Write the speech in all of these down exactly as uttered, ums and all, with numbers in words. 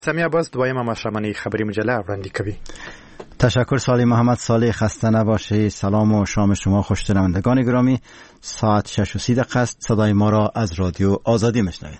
سمی عباس دویم مشرمانه خبری مجله افراندی کوي. تشکر سالی محمد صالح، خسته نباشید. سلام و شام شما خوش شنوندگان گرامی. ساعت شش و سی دقیقه است. صدای ما را از رادیو آزادی میشنوید.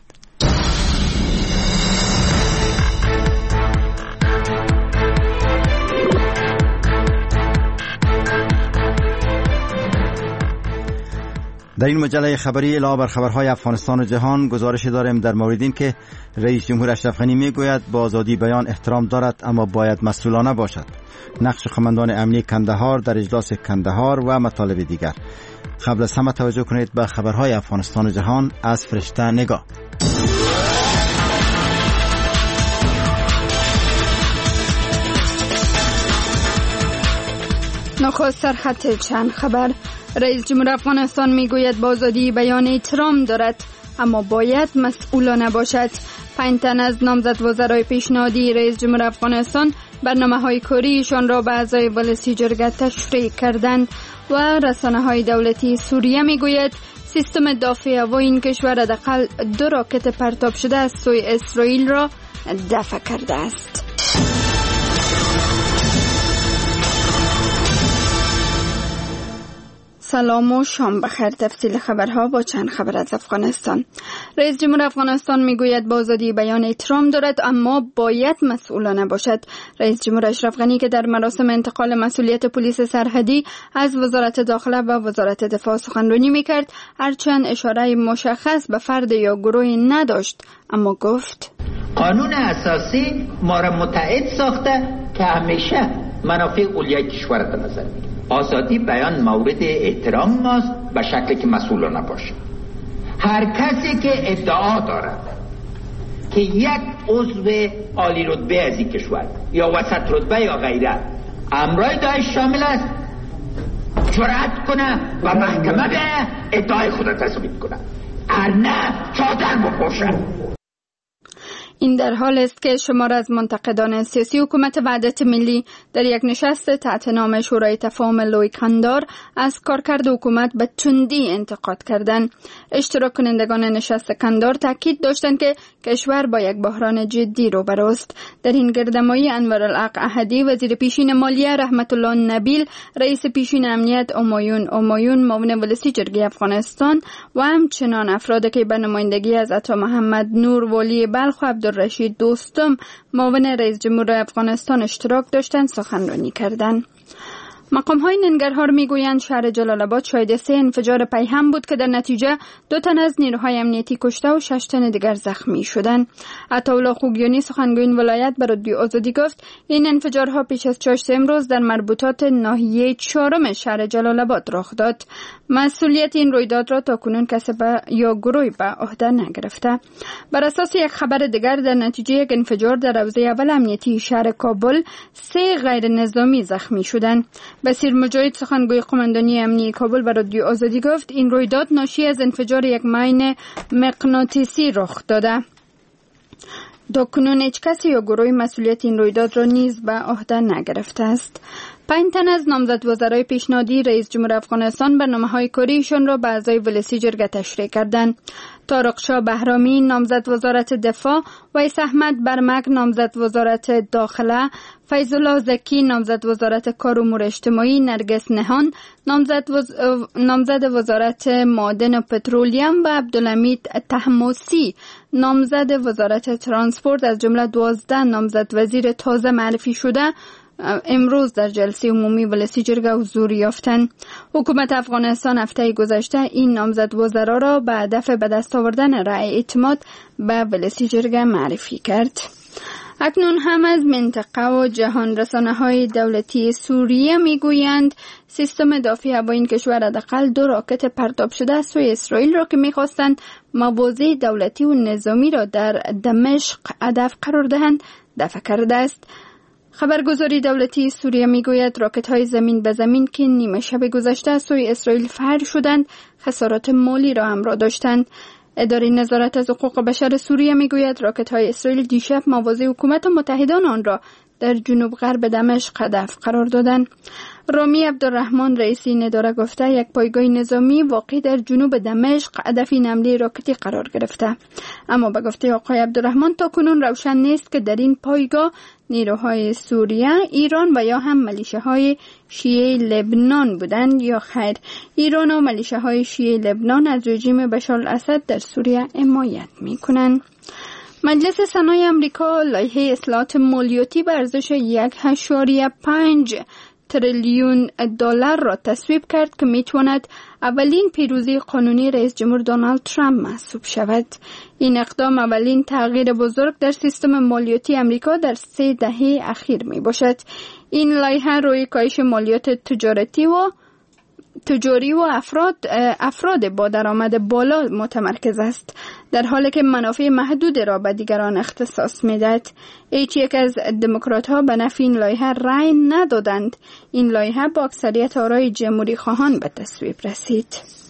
در این مجله خبری علاوه بر خبرهای افغانستان و جهان گزارش داریم در مورد این که رئیس جمهور اشرف غنی میگوید با آزادی بیان احترام دارد اما باید مسئولانه باشد. نقش قماندان امنیتی کندهار در اجلاس کندهار و مطالب دیگر. قبل از همه توجه کنید به خبرهای افغانستان و جهان از فرشته نگاه. نخست سرخط چند خبر. رئیس جمهور افغانستان میگوید با آزادی بیان احترام دارد اما باید مسئولانه باشد. پنج تن از نامزد وزرای پیشنهادی رئیس جمهور افغانستان برنامه‌های کاریشان را به اعضای مجلس جرگه تشریح کردند و رسانه‌های دولتی سوریه میگوید سیستم دفاع هوایی این کشور حداقل دو راکت پرتاب شده از سوی اسرائیل را دفع کرده است. سلام و شام بخیر. تفصیل خبرها با چند خبر از افغانستان. رئیس جمهور افغانستان میگوید با آزادی بیان احترام دارد اما باید مسئولانه باشد. رئیس جمهور اشرف غنی که در مراسم انتقال مسئولیت پلیس سرحدی از وزارت داخله و وزارت دفاع سخنرانی میکرد، هرچند اشاره مشخص به فرد یا گروهی نداشت، اما گفت قانون اساسی ما را متعهد ساخته که همیشه منافع علیه کشور در نظر بگیریم. آزادی بیان مورد احترام ماست به شکلی که مسئولانه باشه. هر کسی که ادعا دارد که یک عضو عالی رتبه از این کشور یا وسط رتبه یا غیره امرای داعش شامل است جرأت کنه و محکمه به ادعای خود تثبیت کنه، ار نه چادر بپوشه. این در حال است که شمار از منتقدان سیاسی حکومت وحدت ملی در یک نشست تحت نام شورای تفاهم لوی کندهار از کارکرد حکومت به تندی انتقاد کردند. اشتراک کنندگان نشست کندهار تاکید داشتند که کشور با یک بحران جدی روبروست. در این گردمایی انورالحق احدی وزیر پیشین مالیه، رحمت الله نبیل رئیس پیشین امنیت همایون همایون معاون ولسی جرگه افغانستان و همچنان افرادی که به نمایندگی از عطا محمد نور والی بلخ و عبدالرشید دوستم معاون رئیس جمهور افغانستان اشتراک داشتند سخنرانی کردند. مقام‌های ننگرهار میگویند شهر جلال آباد شاهد سه انفجار پیهم بود که در نتیجه دو تن از نیروهای امنیتی کشته و شش تن دیگر زخمی شدند. عطاالله خوگیانی سخنگوی این ولایت به رادیو آزادی گفت این انفجارها پیش از چاشت امروز در مربوطات ناحیه چهارم شهر جلال آباد رخ داد. مسئولیت این رویداد را تاکنون کسی به یا گروهی به عهده نگرفته. بر اساس یک خبر دیگر در نتیجه یک انفجار در حوزه اول امنیتی شهر کابل سه غیر نظامی زخمی شدند. بصیر مجاهد سخنگوی قماندانی امنیتی کابل به رادیو آزادی گفت این رویداد ناشی از انفجار یک ماین مغناطیسی رخ داده. تاکنون هیچ کسی یا گروهی مسئولیت این رویداد را نیز به عهده نگرفته است. پنج تن از نامزد وزرای پیشنهادی رئیس جمهور افغانستان برنامه‌های کاریشان را به اعضای مجلس جرگه تشریح کردند. طارق شاه بهرامی نامزد وزارت دفاع، ویس احمد برمک نامزد وزارت داخله، فیض الله زکی نامزد وزارت کار و امور اجتماعی، نرگس نهان نامزد وز... نامزد وزارت معادن و پترولیم و عبدالحمید طهماسبی نامزد وزارت ترانسپورت از جمله دوازده نامزد وزیر تازه معرفی شده امروز در جلسه عمومی مجلس جرگه حضور یافتند. حکومت افغانستان هفته گذشته این نامزد وزرا را به هدف به دست آوردن رأی اعتماد به مجلس جرگه معرفی کرد. اکنون هم از منطقه و جهان رسانه‌های دولتی سوریه میگویند سیستم دفاع هوایی این کشور حداقل دو راکت پرتاب شده از سوی اسرائیل را که می‌خواستند مواضع دولتی و نظامی را در دمشق هدف قرار دهند دفع کرده است. خبرگزاری دولتی سوریه میگوید راکت‌های زمین به زمین که نیمه شب گذشته از سوی اسرائیل فر شدند خسارات مالی را همراه داشتند. اداره نظارت از حقوق بشر سوریه میگوید راکت‌های اسرائیل دیشب مواضع حکومت و متحدان آن را در جنوب غرب دمشق هدف قرار دادند. رامی عبدالرحمن رئیس این اداره گفته یک پایگاه نظامی واقع در جنوب دمشق هدف این حمله راکتی قرار گرفته. اما به گفته آقای عبدالرحمن تاکنون روشن نیست که در این پایگاه نیروهای سوریه، ایران و یا هم ملیشه‌های شیعه لبنان بودند یا خیر. ایران و ملیشه‌های شیعه لبنان از رژیم بشار الاسد در سوریه حمایت می‌کنند. مجلس سنای امریکا لایحه اصلاحات مالیاتی به ارزش یک و پنج تریلیون دلار را تصویب کرد که میتواند اولین پیروزی قانونی رئیس جمهور دونالد ترامپ محسوب شود. این اقدام اولین تغییر بزرگ در سیستم مالیاتی امریکا در سه دهه اخیر می باشد. این لایحه روی کاهش مالیات تجارتی و تجاری و افراد افراد با درآمد بالا متمرکز است، در حالی که منافع محدود را به دیگران اختصاص می‌دهد. هیچ یک از دموکرات‌ها به نفع این لایحه رأی ندادند. این لایحه با اکثریت آرای جمهوری خواهان به تصویب رسید.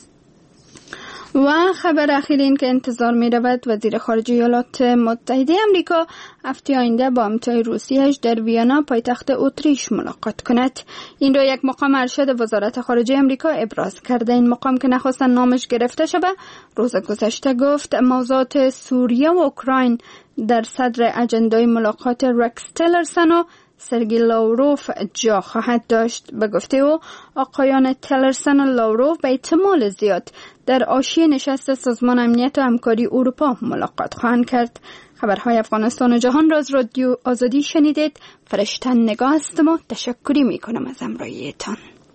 و خبر اخیر این که انتظار می رود وزیر خارجه ایالات متحده امریکا هفته آینده با همتای روسیه‌اش در وینا پایتخت اتریش ملاقات کند. این را یک مقام ارشد وزارت خارجه امریکا ابراز کرده. این مقام که نخواستن نامش گرفته شده، روز گذشته گفت موضوعات سوریه و اوکراین در صدر اجندای ملاقات رکس تیلرسن و سرگی لاوروف جا خواهد داشت. به گفته او آقایان تیلرسن و لاوروف به احتمال زیاد در حاشیه نشست سازمان امنیت و همکاری اروپا ملاقات خواهند کرد. خبرهای افغانستان و جهان را از رادیو آزادی شنیدید. فرشتن نگاه هستم و تشکری می کنم از همراهیتان.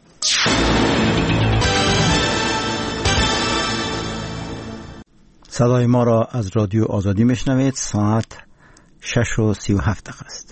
صدای ما را از رادیو آزادی میشنوید. ساعت شش و سی و هفت دقیقه است.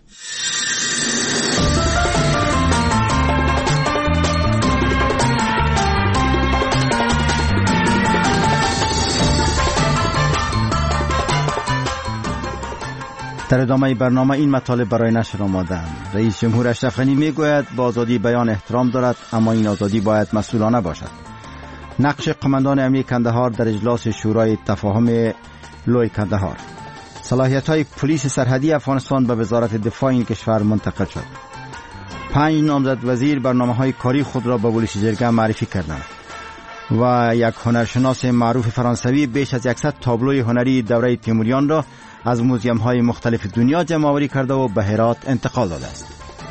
در ادامه برنامه این مطالب برای نشر آماده‌اند. رئیس جمهور اشرف غنی میگوید با آزادی بیان احترام دارد، اما این آزادی باید مسئولانه باشد. نقش قماندان امنیه کندهار در اجلاس شورای تفاهم لوی کندهار. صلاحیت‌های پلیس سرحدی افغانستان به وزارت دفاع این کشور منتقل شد. پنج نامزد وزیر برنامه‌های کاری خود را به ولش جرگه معرفی کردند. و یک هنرشناس معروف فرانسوی بیش از صد تابلوی هنری دوره تیموریان را از موزیم‌های مختلف دنیا جمع‌آوری کرده و به هرات انتقال داده است.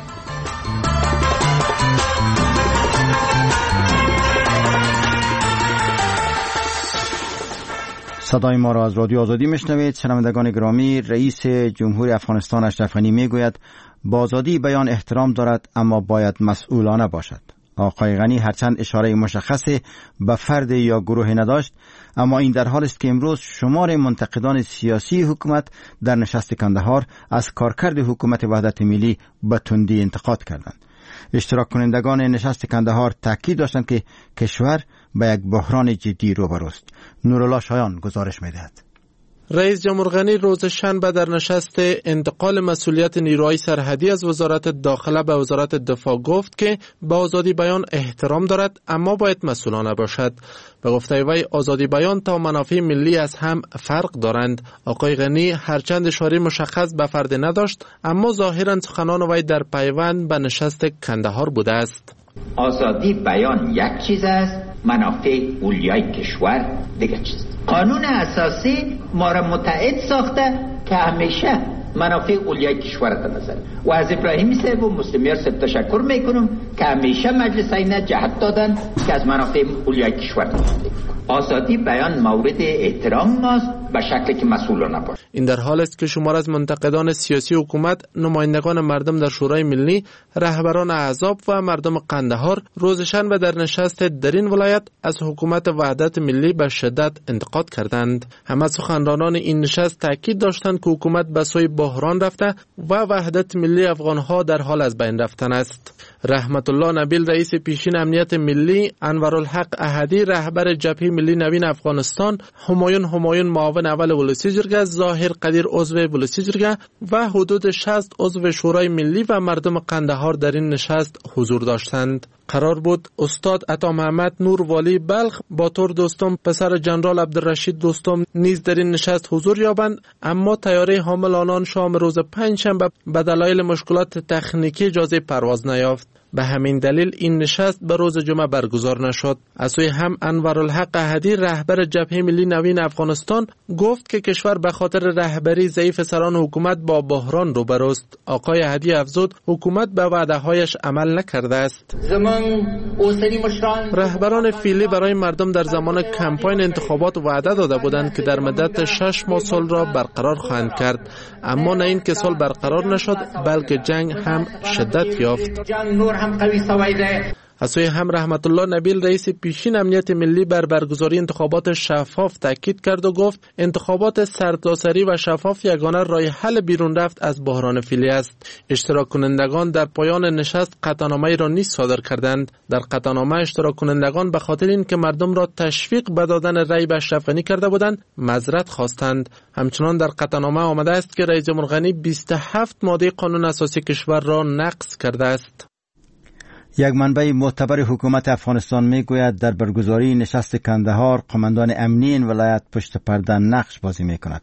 صدای ما را از رادیو آزادی میشنوید. شنوندگان گرامی، رئیس جمهور افغانستان اشرف غنی میگوید با آزادی بیان احترام دارد، اما باید مسئولانه باشد. آقای غنی هرچند اشاره مشخصی به فرد یا گروه نداشت، اما این در حال است که امروز شمار منتقدان سیاسی حکومت در نشست کندهار از کارکرد حکومت وحدت ملی به تندی انتقاد کردند. اشتراک کنندگان نشست کندهار تاکید داشتند که کشور به یک بحران جدی روبروست. نورالله شایان گزارش می‌دهد. رئیس جمهور غنی روز شنبه در نشست انتقال مسئولیت نیروهای سرحدی از وزارت داخله به وزارت دفاع گفت که به آزادی بیان احترام دارد، اما باید مسئولانه باشد. به گفته وی آزادی بیان تا منافع ملی از هم فرق دارند. آقای غنی هرچند اشاره مشخص به فرد نداشت، اما ظاهرا سخنان وی در پیوند به نشست کندهار بوده است. آزادی بیان یک چیز است، منافع اولیای کشور دیگه چیز. قانون اساسی ما را متعهد ساخته که همیشه منافع اولیای کشور در نظر و از ابراهیمی صاحب و مسلمیان صاحب تشکر میکنم که همیشه مجلس اینا جهت دادن که از منافع اولیای کشور در نظر. آزادی بیان مورد احترام ماست به شکلی که مسئولانه باشه. این در حال است که شمار از منتقدان سیاسی حکومت، نمایندگان مردم در شورای ملی، رهبران احزاب و مردم قندهار روز شنبه در نشست در این ولایت از حکومت وحدت ملی به شدت انتقاد کردند. همه سخنرانان این نشست تاکید داشتند که حکومت به سوی بحران رفته و وحدت ملی افغانها در حال از بین رفتن است. رحمت الله نبیل رئیس پیشین امنیت ملی، انورالحق احدی رهبر جبهه ملی نوین افغانستان، همایون همایون معاون اول ولسی جرگه، ظاهر قدیر عضو ولسی جرگه و حدود شصت عضو شورای ملی و مردم قندهار در این نشست حضور داشتند. قرار بود استاد عطا محمد نور والی بلخ با تور دوستم پسر جنرال عبدالرشید دوستم نیز در این نشست حضور یابند، اما طیاره حامل آنان شام روز پنجشنبه به دلایل مشکلات تکنیکی اجازه پرواز نیافت. به همین دلیل این نشست به روز جمعه برگزار نشد. از سوی هم انورالحق احدی رهبر جبهه ملی نوین افغانستان گفت که کشور به خاطر رهبری ضعیف سران حکومت با بحران روبروست. آقای احدی افزود حکومت به وعده‌هایش عمل نکرده است. رهبران فعلی برای مردم در زمان کمپاین انتخابات وعده داده بودند که در مدت شش ماه صلح را برقرار خواهند کرد، اما نه این که صلح برقرار نشد بلکه جنگ هم شدت یافت. از سوی هم رحمت الله نبیل رئیس پیشین امنیت ملی بر برگزاری انتخابات شفاف تاکید کرد و گفت انتخابات سرتاسری و شفاف یگانه راه حل بیرون رفت از بحران فعلی است. اشتراک کنندگان در پایان نشست قطعنامه‌ای را نیز صادر کردند. در قطعنامه اشتراک کنندگان به خاطر اینکه مردم را تشویق به دادن رأی به اشرف غنی کرده بودند معذرت خواستند. همچنان در قطعنامه آمده است که رئیس جمهور غنی بیست و هفت ماده قانون اساسی کشور را نقض کرده است. یک منبع معتبر حکومت افغانستان می گوید در برگزاری نشست کندهار قماندان امنی این ولایت پشت پرده نقش بازی می کند.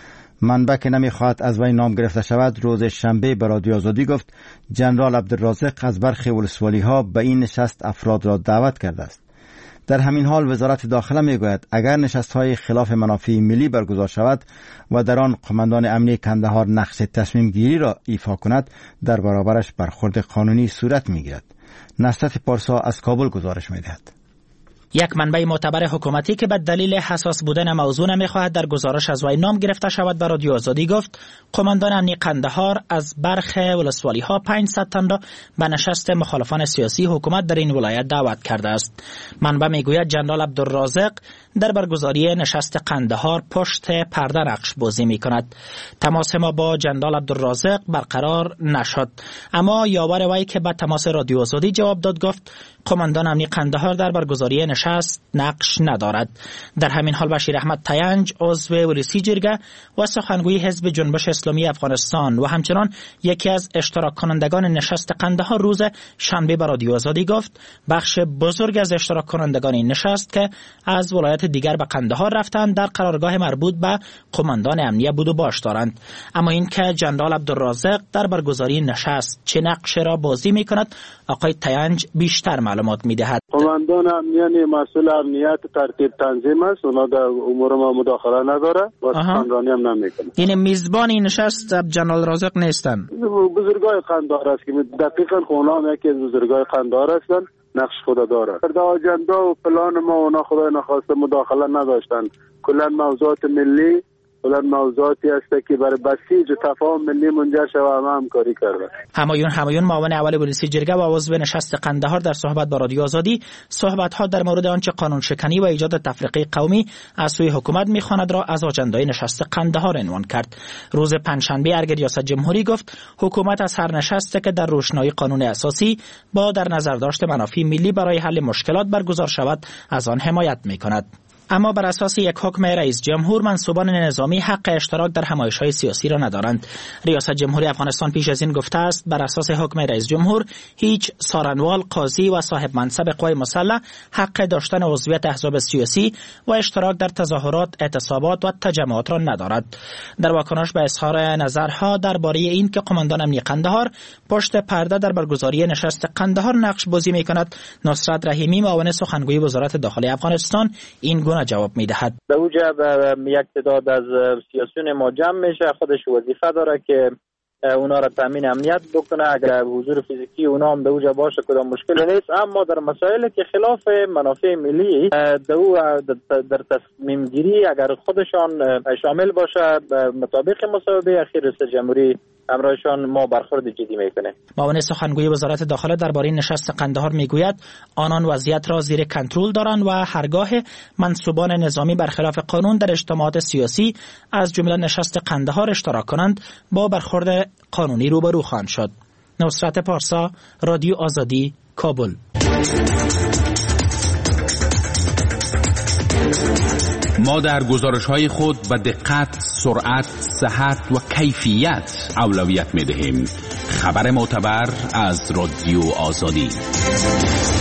منبع که نمی خواهد از وی نام گرفته شود روز شنبه به رادیو آزادی گفت جنرال عبدالرازق از برخی ولسوالی ها به این نشست افراد را دعوت کرده است. در همین حال وزارت داخله می گوید اگر نشست های خلاف منافع ملی برگزار شود و در آن قماندان امنی کندهار نقش تصمیم گیری را ایفا کند در برابرش برخورد قانونی صورت می گیرد. نصرت پارسا از کابل گزارش می دهد. یک منبع معتبر حکومتی که به دلیل حساس بودن موضوع نمیخواهد در گزارش از وی نام گرفته شود به رادیو آزادی گفت قماندان امنی قندهار از برخ ولسوالی ها پانصد تن را به نشست مخالفان سیاسی حکومت در این ولایت دعوت کرده است. منبع میگوید جنرال عبدالرازق در برگزاری نشست قندهار پشت پرده نقش بازی می کند. تماس ما با جنرال عبدالرازق برقرار نشد، اما یاور وی که به تماس رادیو آزادی جواب داد گفت قماندان امنی قندهار در برگزاری نشست نقش ندارد. در همین حال بشیر احمد تینج عضو ولسی جرگه و سخنگوی حزب جنبش اسلامی افغانستان و همچنان یکی از اشتراک کنندگان نشست قندهار روز شنبه به رادیو آزادی گفت بخش بزرگ از اشتراک کنندگان این نشست که از ولایت دیگر به قندهار رفتند در قرارگاه مربوط به قماندان امنیه بود و باش دارند، اما این که جنرال عبدالرازق در برگزاری نشست چه نقش را بازی می کند آقای تینج بیشتر معلومات می دهد. قماندان امنیه مسئول امنیت ترتیب تنظیم است، اونا در امور ما مداخله نداره و سخنرانی هم نمیکنه. این میزبان این نشست جنرال رازق نیستن. بزرگای قندهار است که دقیقاً اونا هم یکی از بزرگای قندهار هستند، نقش خود داره. در اجندا و پلان ما اونا خدای نخواسته مداخله نداشتن. کلا موضوعات ملی کلا موضوعاتی است که برای بسیج و تفاهم ملی منجر شود و همکاری کرده. همایون همایون معاون اول ولسی جرگه و عضو نشست قندهار در صحبت با رادیو آزادی صحبت ها در مورد آنچه قانون شکنی و ایجاد تفرقه قومی از سوی حکومت میخواند را از اجندای نشست قندهار عنوان کرد. روز پنجشنبه ارگ ریاست جمهوری گفت حکومت از هر نشستی که در روشنایی قانون اساسی با در نظر داشت منافع ملی برای حل مشکلات برگزار شود از آن حمایت میکند. اما بر اساس یک حکم رئیس جمهور منصوبان نظامی حق اشتراک در همایش‌های سیاسی را ندارند. ریاست جمهوری افغانستان پیش از این گفته است بر اساس حکم رئیس جمهور هیچ سارنوال، قاضی و صاحب منصب قوای مسلح حق داشتن عضویت احزاب سیاسی و اشتراک در تظاهرات، اعتصابات و تجمعات را ندارد. در واکنش به اظهار نظرها درباره این که قماندان امنی قندهار پشت پرده در برگزاری نشست قندهار نقش بازی می‌کند، نصرت رحیمی معاون سخنگوی وزارت داخلی افغانستان این گونه جواب میدهد. در اوجه یک تعداد از سیاسیون ما جمع میشه، خودش وظیفه داره که اونا را تامین امنیت بکنه، اگر حضور فیزیکی اونا هم در اوجه باشه کدام مشکل نیست، اما در مسائلی که خلاف منافع ملی در تصمیم گیری اگر خودشان شامل باشه مطابق مصوبه اخیر رئیس جمهوری امرایشان ما برخورد جدی میکنه. معاون سخنگوی وزارت داخله درباره نشست قندهار میگوید آنان وضعیت را زیر کنترل دارند و هرگاه منصوبان نظامی برخلاف قانون در اجتماعات سیاسی از جمله نشست قندهار اشتراک کنند با برخورد قانونی روبرو خواهند شد. نصرت پارسا، رادیو آزادی، کابل. ما در گزارش‌های خود به دقت، سرعت، صحت و کیفیت اولویت می‌دهیم. خبر معتبر از رادیو آزادی.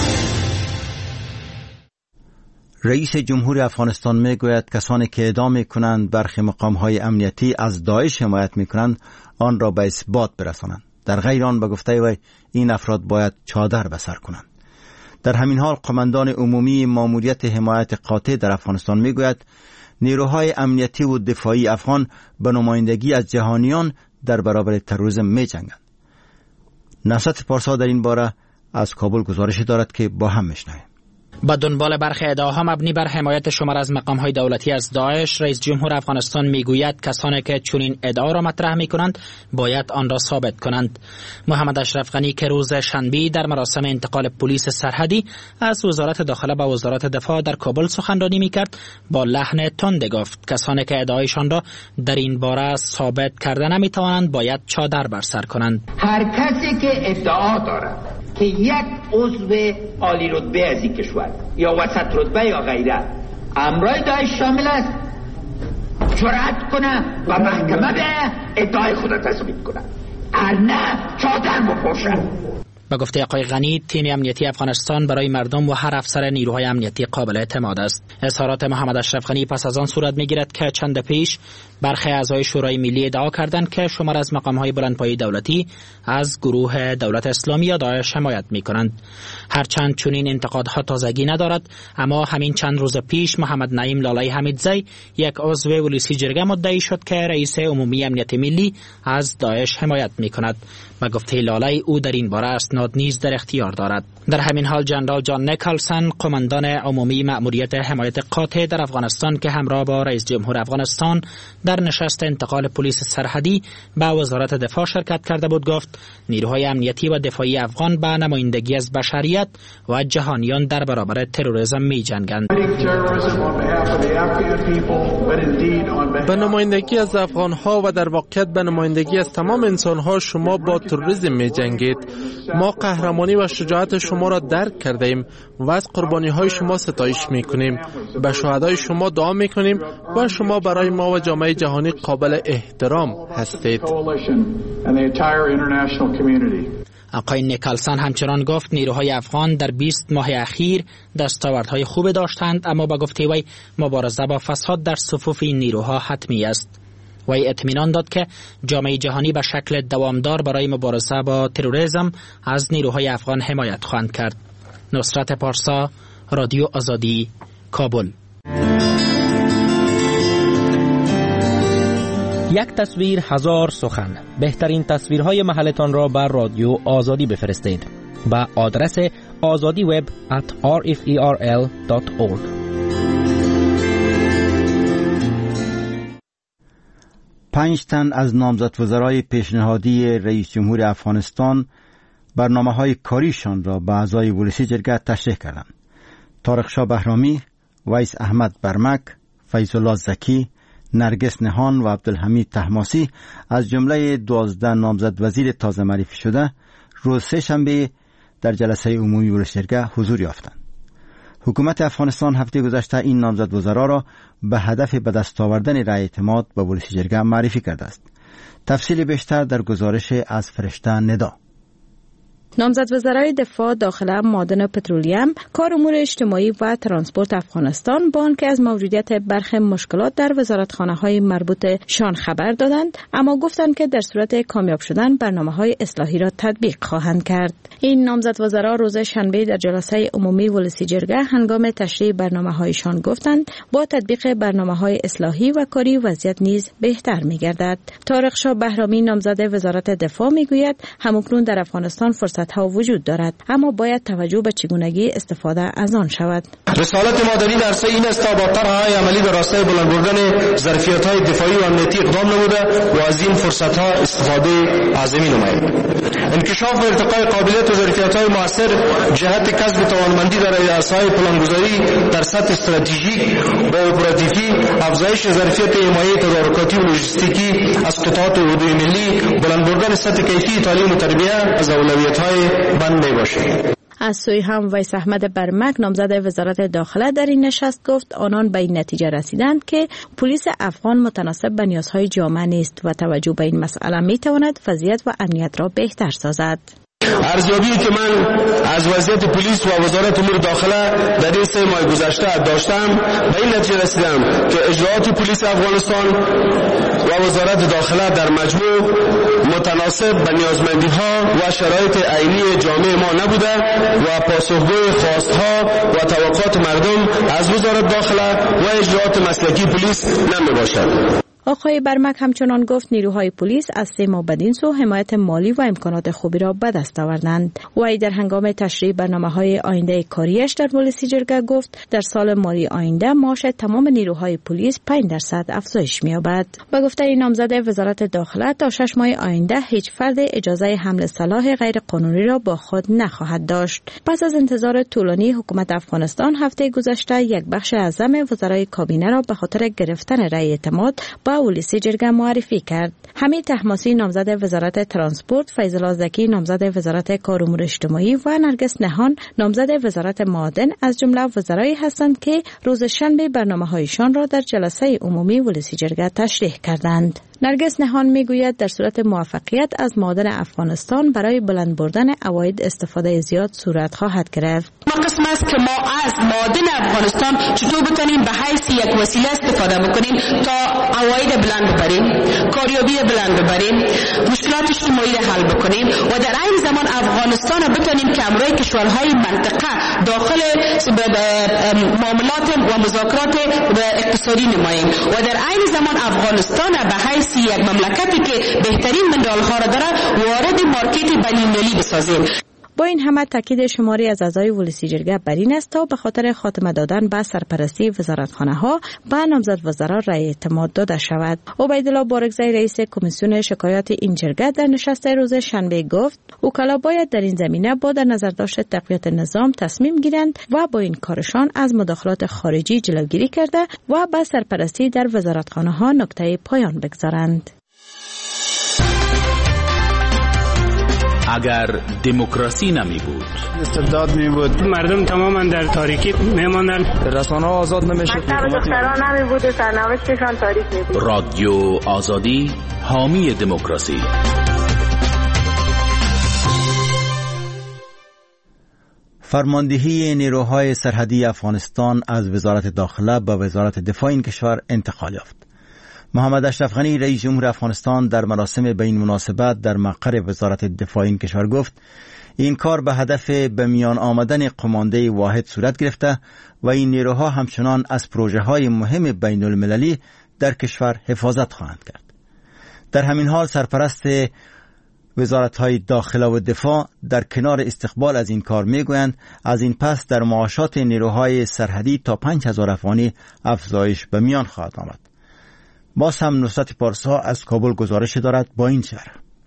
رئیس جمهور افغانستان می گوید کسانی که ادعا می کنند برخی مقام‌های امنیتی از داعش حمایت می کنند آن را به اثبات برسانند. در غیر آن به گفته وی این افراد باید چادر به سر کنند. در همین حال قماندان عمومی ماموریت حمایت قاطع در افغانستان می گوید نیروهای امنیتی و دفاعی افغان به نمایندگی از جهانیان در برابر تروریسم می جنگند. نصرت پارسا در این باره از کابل گزارش دارد که با هم میشنویم. با دنبال برخی ادعاها مبنی بر حمایت شمار از مقام‌های دولتی از داعش، رئیس جمهور افغانستان میگوید کسانی که چنین ادعا را مطرح می‌کنند باید آن را ثابت کنند. محمد اشرف غنی که روز شنبه در مراسم انتقال پلیس سرحدی از وزارت داخله به وزارت دفاع در کابل سخنرانی می‌کرد، با لحن تند گفت کسانی که ادعایشان را در این باره ثابت کرده نمی‌توانند باید چادر بر سر کنند. هر کسی که ادعا دارد که یک عضو عالی رتبه از این کشور یا وسط رتبه یا غیره امرای داعش شامل است جرأت کنه و محکمه به ادعای خود تثبیت کنه، ارنه چادر بپوشن. با گفته آقای غنی، تیم امنیتی افغانستان برای مردم و هر افسر نیروهای امنیتی قابل اعتماد است. اظهارات محمد اشرف غنی پس از آن صورت می‌گیرد که چند پیش برخی اعضای شورای ملی ادعا کردند که شمار از مقام‌های بلندپایه دولتی از گروه دولت اسلامی یا داعش حمایت می‌کنند. هرچند چنین انتقادها تازگی ندارد، اما همین چند روز پیش محمد نعیم لالای حمیدزی، یک عضو ولسی جرگه، مدعی شد که رئیس عمومی امنیت ملی از داعش حمایت می‌کند. با گفته لالای او در این باره اسناد نیز در اختیار دارد. در همین حال جنرال جان نیکلسن، قماندان عمومی مأموریت حمایت قاطع در افغانستان که همراه با رئیس جمهور افغانستان در نشست انتقال پلیس سرحدی به وزارت دفاع شرکت کرده بود، گفت نیروهای امنیتی و دفاعی افغان به نمایندگی از بشریت و جهانیان در برابر تروریسم می جنگند. به نمایندگی از افغان‌ها و در واقعیت به نمایندگی از تمام انسان‌ها شما با تروریسم می جنگید. ما قهرمانی و شجاعت شما را درک کرده ایم و از قربانی‌های شما ستایش می‌کنیم. به شهدای شما دعا می‌کنیم و شما برای ما و جامعه جهانی قابل احترام هستید. آقای نیکلسن همچنان گفت نیروهای افغان در بیست ماه اخیر دستاوردهای خوب داشتند، اما با گفته وی مبارزه با فساد در صفوف این نیروها حتمی است. وی اطمینان داد که جامعه جهانی به شکل دوامدار برای مبارزه با تروریسم از نیروهای افغان حمایت خواهند کرد. نصرت پارسا، رادیو آزادی، کابل. یک تصویر هزار سخن. بهترین تصویرهای محلتان را بر رادیو آزادی بفرستید با آدرس آزادی وب ات آر اف ای آر ال دات اورگ. پنج تن از نامزدوزرای پیشنهادی رئیس جمهور افغانستان برنامه‌های کاریشان را به اعضای ولسی جرگه تشریح کردند. طارق شاه بهرامی، ویس احمد برمک، فیض الله زکی، نرگس نهان و عبدالحمید طهماسی از جمله دوازده نامزد وزیر تازه معرفی شده روز سه شنبه در جلسه عمومی ولسی جرگه حضور یافتند. حکومت افغانستان هفته گذشته این نامزد وزرا را به هدف به دست آوردن رأی اعتماد به ولسی جرگه معرفی کرده است. تفصیل بیشتر در گزارش از فرشته ندا. نامزد وزرای دفاع، داخله، معادن و پترولیم، کار امور اجتماعی و ترانسپورت افغانستان با آنکه از موجودیت برخی مشکلات در وزارتخانه‌های مربوط شان خبر دادند، اما گفتند که در صورت کامیاب شدن برنامه‌های اصلاحی را تطبیق خواهند کرد. این نامزد وزرا روز شنبه در جلسه عمومی ولسی جرگه هنگام تشریح برنامه‌هایشان گفتند با تطبیق برنامه‌های اصلاحی و کاری وضعیت نیز بهتر می‌گردد. طارق شاه بهرامی، نامزد وزارت دفاع، می‌گوید همکنون در افغانستان فرصت ها وجود دارد، اما باید توجه به چگونگی استفاده از آن شود. رسالت ما در این عرصه این است تا با طرح‌های عملی به راستای بلند بردن ظرفیت‌های دفاعی و امنیتی اقدام نموده و از این فرصت‌ها استفاده اعظمی نماییم. انکشاف و ارتقای قابلیت و ظرفیت‌های موثر جهت کسب توانمندی در عرصه‌های پلانگذاری در سطح استراتژیک و اپراتیوی، افزایش ظرفیت حمایت تدارکاتی و لوجستیکی از قطاعات حدودی ملی، بلند بردن سطح کیفی تعلیم و تربیت از اولویت‌های بند می باشد. از سوی هم ویس احمد برمک، نامزد وزارت داخله، در این نشست گفت آنان به این نتیجه رسیدند که پلیس افغان متناسب به نیازهای جامعه نیست و توجه به این مسئله می تواند وضعیت و امنیت را بهتر سازد. ارزیابی که من از وضعیت پلیس و وزارت امور داخله در این سه ماه گذشته داشتم به این نتیجه رسیدم که اجرات پلیس افغانستان و وزارت داخله در مجموع متناسب به نیازمندی ها و شرایط عینی جامعه ما نبوده و پاسخگوی خواستها و توقعات مردم از وزارت داخله و اجرات مسلکی پلیس نمی باشد. آقای برمک همچنان گفت نیروهای پلیس از سه ماه بدین سو حمایت مالی و امکانات خوبی را به دست آوردند. وی در هنگام تشریح برنامه‌های آینده کاریش در پلیسی جرگه گفت در سال مالی آینده معاش تمام نیروهای پلیس پنج درصد افزایش می‌یابد. با گفته نامزد وزارت داخله تا شش ماه آینده هیچ فرد اجازه حمل سلاح غیر قانونی را با خود نخواهد داشت. پس از انتظار طولانی حکومت افغانستان هفته گذشته یک بخش اعظم وزرای کابینه را به خاطر گرفتن رأی اعتماد با پلیسی جرگه معرفی کرد. حمید طهماسبی نامزد وزارت ترانسپورت، فیض الله زکی نامزد وزارت کار امور اجتماعی و نرگس نهان نامزد وزارت معادن از جمله وزرایی هستند که روز شنبه برنامه‌هایشان را در جلسه عمومی پلیسی جرگه تشریح کردند. نرگس نهان میگوید در صورت موفقیت از معادن افغانستان برای بلند بردن عواید استفاده زیاد صورت خواهد گرفت. ما قسم است که ما از معادن افغانستان چطور بتونیم به حیث یک وسیله استفاده بکنیم تا عواید بلند ببریم، کاریابی بلند ببریم، مشکلات اجتماعی را حل بکنیم و در عین زمان افغانستان بتونیم که امروی کشورهای منطقه داخل معاملات و مذاکرات اقتصادی نماییم و در عین زمان افغانستان به حیث یک مملکتی که بهترین منرال ها را داره وارد مارکت بین‌المللی بسازیم. با این همه تاکید شماری از اعضای پلیسی جرگه بر این است تا به خاطر خاتمه دادن به سرپرستی وزارتخانه ها به نامزد وزرا رأی اعتماد داده شود. عبیدالله بارگزی رئیس کمیسیون شکایات این جرگه در نشست روز شنبه گفت وکلا باید در این زمینه با در نظر داشت تقویت نظام تصمیم گیرند و با این کارشان از مداخلات خارجی جلوگیری کرده و به سرپرستی در وزارتخانه ها نقطه پایان بگذارند. اگر دموکراسی نمی بود، استبداد می بود، مردم تماما در تاریکی می ماندن، رسانه ها آزاد نمی شد، دختران نمی بود، سرنوشتشان تاریک می بود. رادیو آزادی حامی دموکراسی. فرماندهی نیروهای سرحدی افغانستان از وزارت داخله به وزارت دفاع این کشور انتقال یافت. محمد اشرف غنی رئیس جمهور افغانستان در مراسم به این مناسبت در مقر وزارت دفاع این کشور گفت این کار به هدف به میان آمدن قمانده واحد صورت گرفته و این نیروها همچنان از پروژه های مهم بین المللی در کشور حفاظت خواهند کرد. در همین حال سرپرست وزارت های داخله و دفاع در کنار استقبال از این کار میگویند از این پس در معاشات نیروهای سرحدی تا پنج هزار افغانی افزایش به میان خواهد آمد. باز هم نصرت پارسا از کابل گزارش دارد با این شعر.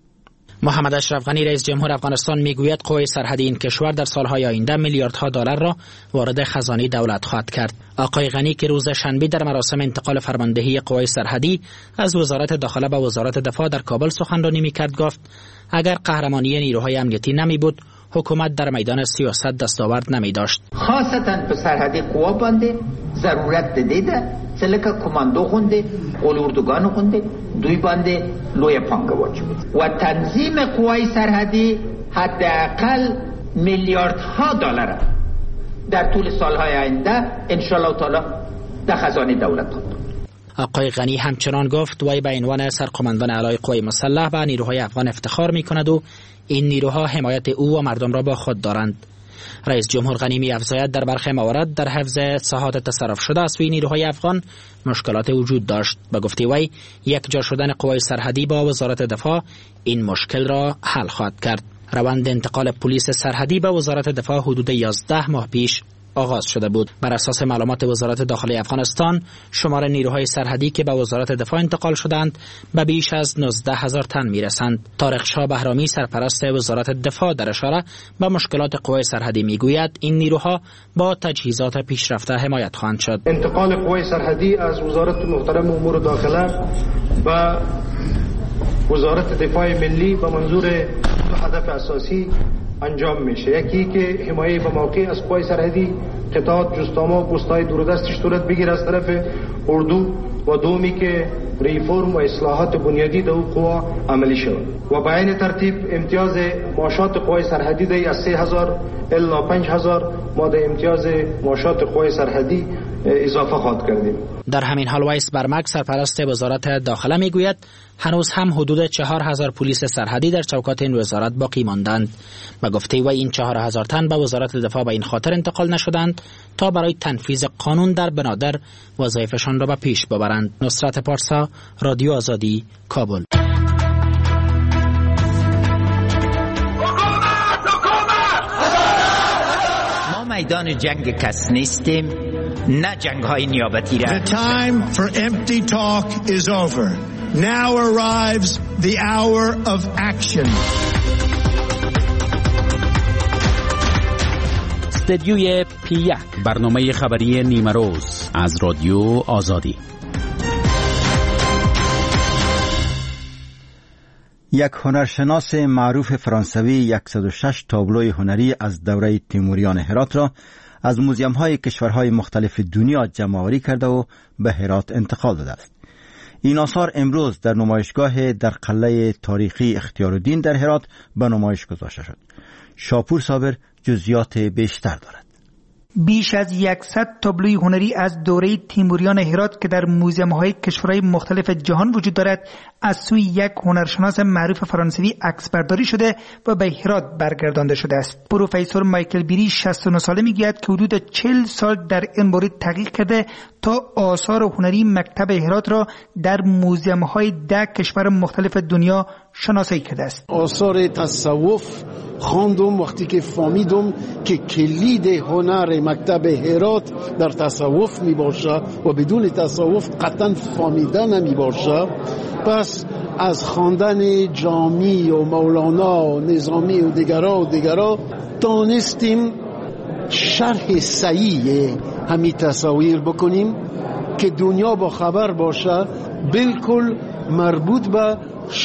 محمد اشرف غنی رئیس جمهور افغانستان میگوید قوای سرحدی این کشور در سالهای آینده میلیاردها دلار را وارد خزانه دولت خواهد کرد. آقای غنی که روز شنبه در مراسم انتقال فرماندهی قوای سرحدی از وزارت داخله به وزارت دفاع در کابل سخنرانی میکرد گفت اگر قهرمانی نیروهای امنیتی نمی بود حکومت در میدان سیاست دستاورد نمی داشت. خاصتا به سرحدی قوا بانده ضرورت دیده سلک کماندو خونده اولوردگان خونده دوی بانده لوی پانگه واجب و تنظیم قوای سرحدی حداقل میلیاردها دلار در طول سالهای آینده انشالله تعالی در خزانه دولت خواهد. آقای غنی همچنان گفت وی به عنوان سرقماندان اعلی قوای مسلح به نیروهای افغان افتخار می‌کند و این نیروها حمایت او و مردم را با خود دارند. رئیس جمهور غنی می‌افزاید در برخی موارد در حفظ ساحات تصرف شده از سوی نیروهای افغان مشکلات وجود داشت. به گفته وی یک جا شدن قوای سرحدی با وزارت دفاع این مشکل را حل خواهد کرد. روند انتقال پلیس سرحدی به وزارت دفاع حدود یازده ماه پیش آغاز شده بود. بر اساس معلومات وزارت داخلی افغانستان شمار نیروهای سرحدی که به وزارت دفاع انتقال شدند به بیش از نوزده هزار تن میرسند. طارق شاه بهرامی سرپرست وزارت دفاع در اشاره به مشکلات قوای سرحدی میگوید این نیروها با تجهیزات پیشرفته حمایت خواهند شد. انتقال قوای سرحدی از وزارت محترم امور داخله و وزارت دفاع ملی به منظور هدف اساسی انجام میشه. یکی که حمایه به موقع از قوای سرحدی قطعات جستاما و پست‌های دوردستش صورت بگیر از طرف اردو و دومی که ریفورم و اصلاحات بنیادی در قوا عملی شود و به این ترتیب امتیاز معاشات قوای سرحدی دی از سه هزار الی پنج هزار ما در امتیاز معاشات قوای سرحدی اضافه خواهد کردیم. در همین حال وایس برمک سرپرست وزارت داخله میگوید هنوز هم حدود چهار هزار پلیس سرحدی در چوکات این وزارت باقی ماندند. به گفته وی این چهار هزار تن به وزارت دفاع به این خاطر انتقال نشدند تا برای تنفیذ قانون در بنادر وظایفشان را به پیش ببرند. نصرت پارسا، رادیو آزادی، کابل. ما میدان جنگ کس نیستیم، نه جنگ های نیابتی را. The time for empty talk is over. Now arrives the hour of action. استدیوی پی یک، برنامه خبری نیمه روز از رادیو آزادی. یک هنرشناس معروف فرانسوی صد و شش تابلوی هنری از دوره تیموریان هرات را از موزیم‌های کشورهای مختلف دنیا جمع‌آوری کرده و به هرات انتقال داده است. این آثار امروز در نمایشگاه در قلعه تاریخی اختیارالدین در هرات به نمایش گذاشته شد. شاپور صابر جزئیات بیشتر دارد. بیش از صد تابلوی هنری از دوره تیموریان هرات که در موزیم‌های کشورهای مختلف جهان وجود دارد از سوی یک هنرشناس معروف فرانسوی عکسبرداری شده و به هرات برگردانده شده است. پروفسور مایکل بیری شصت و نه ساله میگوید که حدود چهل سال در این مورد تحقیق کرده تا آثار هنری مکتب هرات را در موزیم‌های ده کشور مختلف دنیا شناسایی کرده است. آثار تصوف خواندم وقتی که فهمیدم که کلید هنر مکتب هرات در تصوف می باشه و بدون تصوف قطعا فهمیده نمی باشه. پس از خواندن جامی و مولانا و نظامی و دیگرها و دیگرها دانستیم شرح صحیح همین تصاویر بکنیم که دنیا با خبر باشه بالکل مربوط به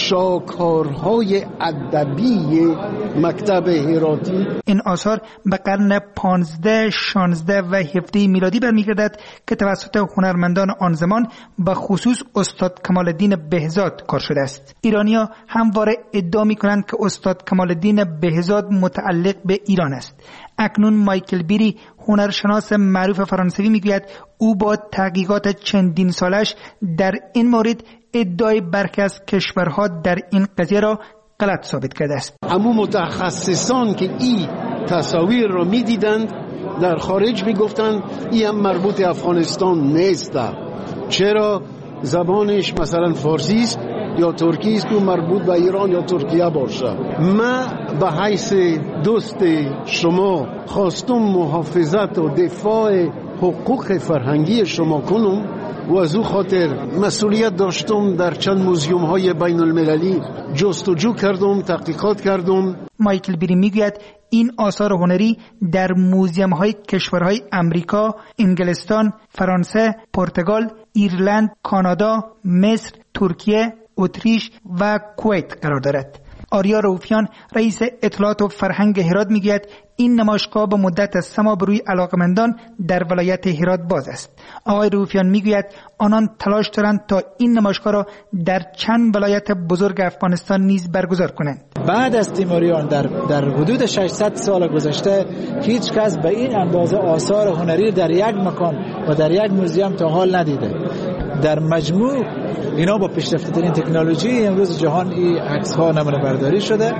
شاکارهای ادبی مکتب هراتی. این آثار به قرن پانزده، شانزده و هفده میلادی برمیگردد که توسط هنرمندان آن زمان به خصوص استاد کمال الدین بهزاد کار شده است. ایرانی‌ها همواره ادعا می‌کنند که استاد کمال الدین بهزاد متعلق به ایران است. اکنون مایکل بیری هنرشناس معروف فرانسوی میگوید او با تحقیقات چندین سالش در این مورد ادعای برخی از کشورها در این قضیه را غلط ثابت کرده است. اما متخصصان که این تصاویر را میدیدند در خارج میگفتند این هم مربوط افغانستان نیست. چرا؟ زبانش مثلا فارسی است یا ترکی است و مربوط به ایران یا ترکیه باشه. من به حیث دوست شما خواستم محافظت و دفاع حقوق فرهنگی شما کنم و از او خاطر مسئولیت داشتم در چند موزیوم های بین المللی جستجو کردم، تحقیقات کردم. مایکل بیری میگوید این آثار هنری در موزیوم های کشورهای امریکا، انگلستان، فرانسه، پرتغال، ایرلند، کانادا، مصر، ترکیه، اتریش و کویت قرار دارد. آریا روفیان رئیس اطلاعات و فرهنگ هرات میگوید این نمایشگاه به مدت سه ماه بروی علاقمندان در ولایت هرات باز است. آقای روفیان میگوید آنان تلاش دارند تا این نمایشگاه را در چند ولایت بزرگ افغانستان نیز برگزار کنند. بعد از تیموریان در در حدود ششصد سال گذشته هیچ کس به این اندازه آثار هنری در یک مکان و در یک موزیم تا حال ندیده. در مجموع اینا با پیشرفته ترین تکنولوژی امروز جهان این عکس ها نمونه برداری شده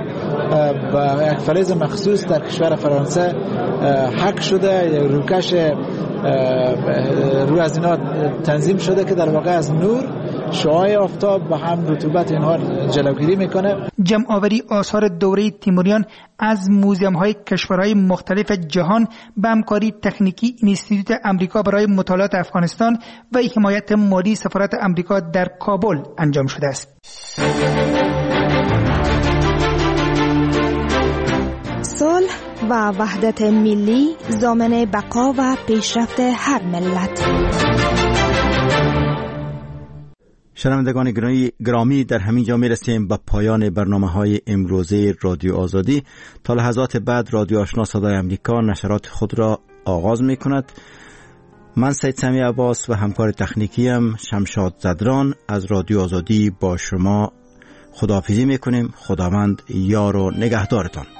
و یک فلز مخصوص در کشور فرانسه حک شده، روکش روی از اینا تنظیم شده که در واقع از نور شعاع آفتاب و هم رطوبت اینها جلوگیری میکنه. جمع‌آوری آثار دوره تیموریان از موزیم‌های کشورهای مختلف جهان به همکاری تکنیکی اینستیتوت آمریکا برای مطالعات افغانستان و حمایت مالی سفارت آمریکا در کابل انجام شده است. صلح و وحدت ملی ضامن بقا و پیشرفت هر ملت. شنوندگان گرامی، در همین جا میرسیم به پایان برنامه‌های امروزه رادیو آزادی. تا لحظات بعد رادیو آشنا صدای امریکا نشرات خود را آغاز می‌کند. من سید سمی عباس و همکار تکنیکیم شمشاد زدران از رادیو آزادی با شما خداحافظی میکنیم. خداوند یار و نگهدارتان.